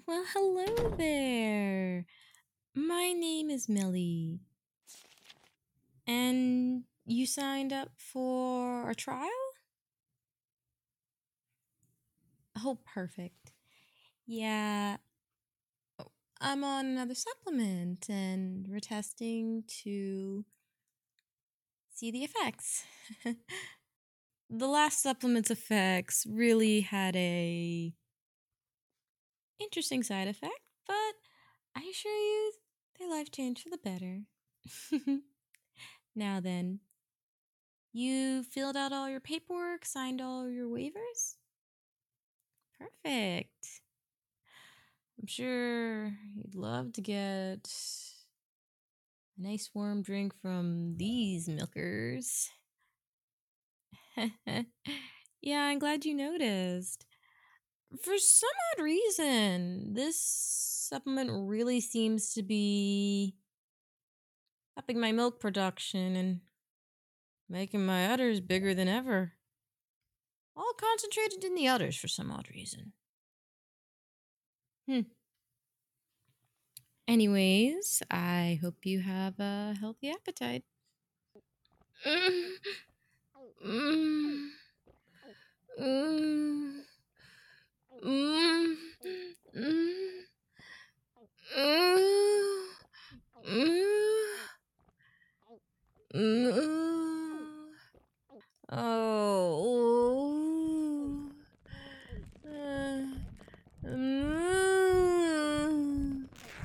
Well, hello there. My name is Millie. And you signed up for a trial? Oh, perfect. Yeah, I'm on another supplement and we're testing to see the effects. The last supplement's effects really had a interesting side effect, but I assure you their life changed for the better. Now then, you filled out all your paperwork, signed all your waivers? Perfect. I'm sure you'd love to get a nice warm drink from these milkers. Yeah, I'm glad you noticed. For some odd reason, this supplement really seems to be upping my milk production and making my udders bigger than ever. All concentrated in the udders for some odd reason. Anyways, I hope you have a healthy appetite. Mm, mm, mm, mm, mm, mm, mm. Oh. Mm.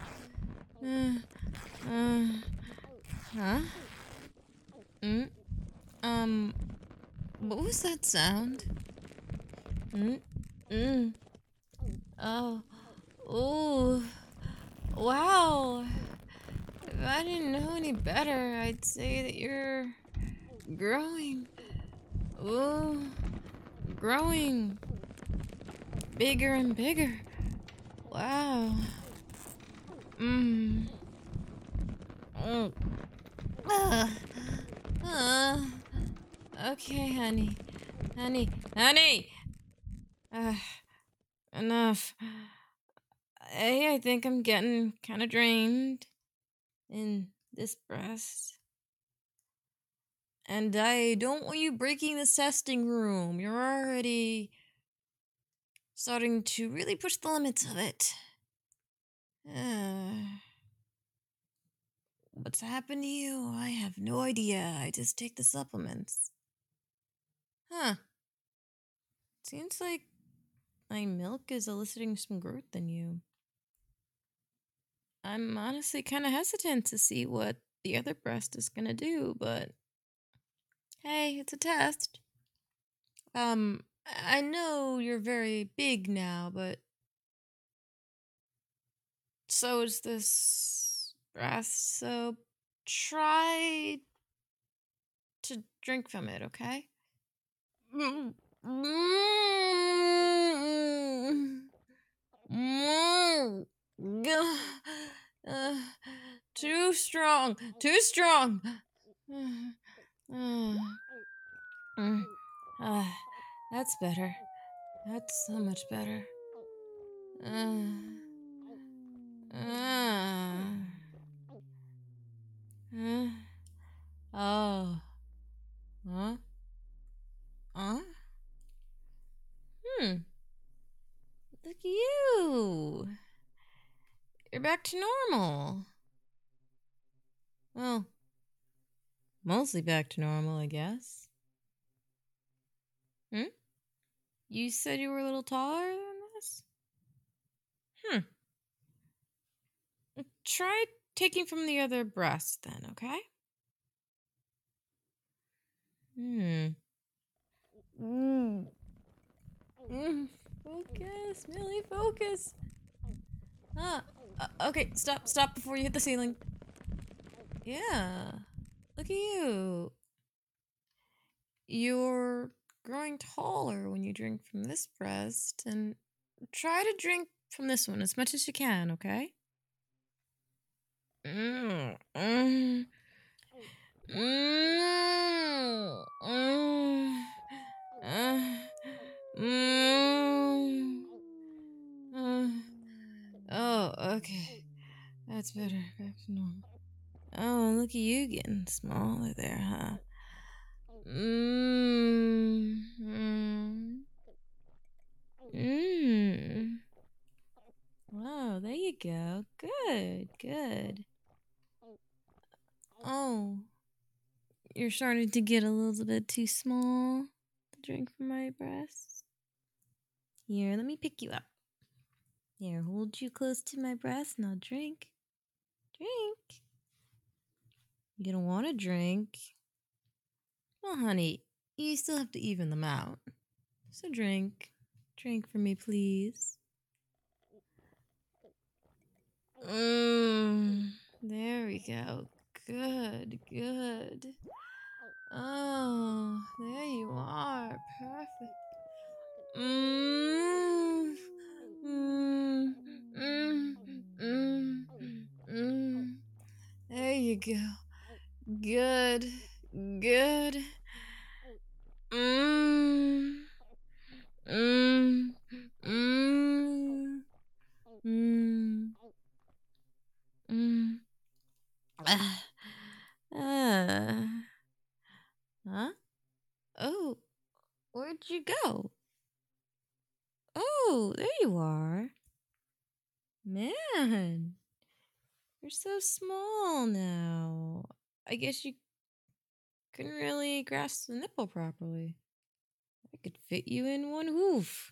Huh? Mm, um, what was that sound? Mm, mm. Oh, ooh, wow. If I didn't know any better, I'd say that you're growing. Ooh, growing bigger and bigger. Wow. Mmm. Mm. Uh, uh. Okay, honey. Honey! Uh, enough. I think I'm getting kind of drained in this breast. And I don't want you breaking this testing room. You're already starting to really push the limits of it. What's happened to you? I have no idea. I just take the supplements. Huh. Seems like my milk is eliciting some growth in you. I'm honestly kind of hesitant to see what the other breast is gonna do, but hey, it's a test. I know you're very big now, but so is this breast, so try to drink from it, okay? Mm, mm, mm, gah, uh, too strong, too strong. Mm, that's better. That's so much better. Uh, uh, uh, oh. Huh? Huh? Hmm. Look at you. You're back to normal. Well, mostly back to normal, I guess. Hmm? You said you were a little taller than this? Hmm. Try taking from the other breast then, okay? Hmm. Mm. Focus, Millie, focus. Okay, stop before you hit the ceiling. Yeah. Look at you. You're growing taller when you drink from this breast, and try to drink from this one as much as you can, okay? Mm, mm, mm, mm, uh, mm, uh, Okay. That's better. Back to normal. Oh, look at you getting smaller there, huh? Mmm. Mmm. Mmm. Wow, there you go. Good, good. Oh, you're starting to get a little bit too small to drink from my breast. Here, let me pick you up. Here, hold you close to my breast and I'll drink. Drink. You're gonna want to drink. Well, honey, you still have to even them out. So drink. Drink for me, please. There we go. Good, good. Oh, there you are. Perfect. Mmm. Mmm. Mmm. Mmm. Mmm. There you go. Good. Good. Mmm. Mmm. Mmm. Mmm. Mmm. Ah. Uh. Huh? Oh, where'd you go? Oh, there you are. Man, you're so small now. I guess you couldn't really grasp the nipple properly. I could fit you in one hoof.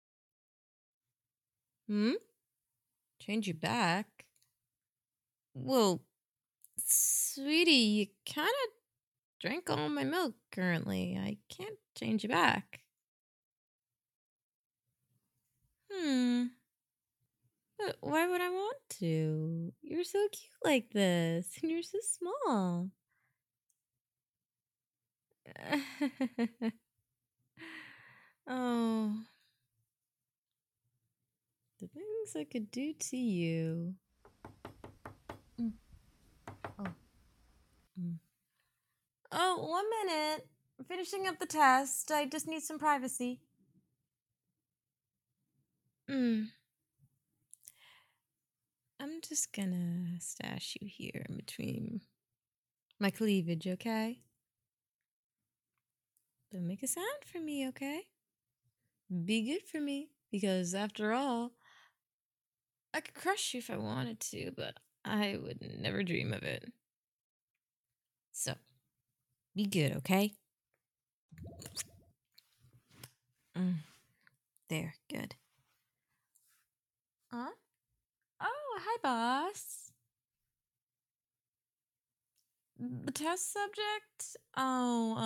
Hmm? Change your back? Well, sweetie, you kind of drank all my milk currently. I can't change you back. Hmm. But why would I want to? You're so cute like this, and you're so small. Oh, the things I could do to you. Mm. Oh. Mm. Oh, 1 minute. I'm finishing up the test. I just need some privacy. Mm. I'm just gonna stash you here in between my cleavage, okay? Don't make a sound for me, okay? Be good for me, because after all, I could crush you if I wanted to, but I would never dream of it. So, be good, okay? Mm. There, good. Huh? Oh, hi, boss. The test subject? Oh,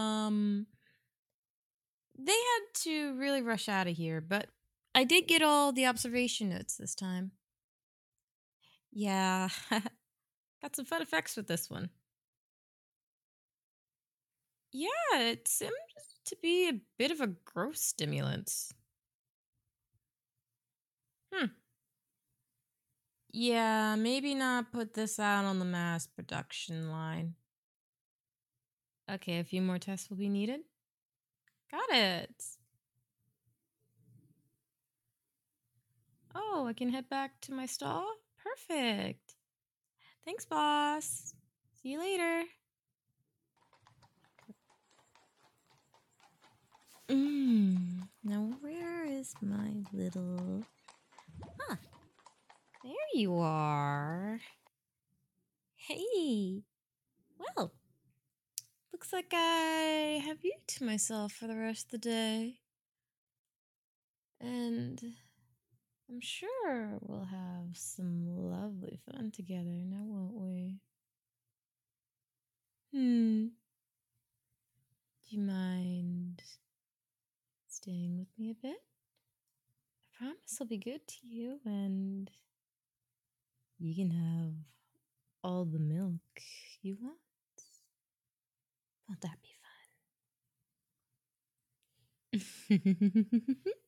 they had to really rush out of here, but I did get all the observation notes this time. Yeah, got some fun effects with this one. Yeah, it seems to be a bit of a gross stimulant. Hmm. Yeah, maybe not put this out on the mass production line. Okay, a few more tests will be needed. Got it. Oh, I can head back to my stall? Perfect. Thanks, boss. See you later. Now where is my little... Huh, there you are. Hey. Well, looks like I have you to myself for the rest of the day. And I'm sure we'll have some lovely fun together, now won't we? Do you mind staying with me a bit? I promise I'll be good to you and you can have all the milk you want. Won't that be fun?